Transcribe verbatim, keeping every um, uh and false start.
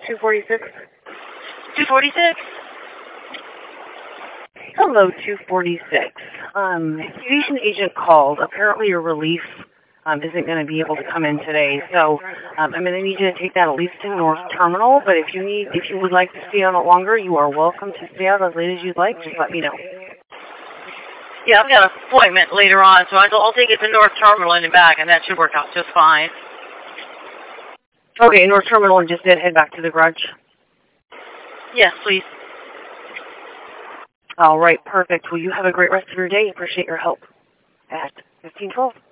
two forty-six? two forty-six? Hello, two forty-six. Um, aviation agent called. Apparently your relief um, isn't going to be able to come in today, so um, I'm going to need you to take that at least to North Terminal, but if you need, if you would like to stay on it longer, you are welcome to stay out as late as you'd like. Just let me know. Yeah, I've got an appointment later on, so I'll take it to North Terminal and back, and that should work out just fine. Okay, North Terminal, and just head back to the garage. Yes, please. All right, perfect. Well, you have a great rest of your day. Appreciate your help at fifteen twelve.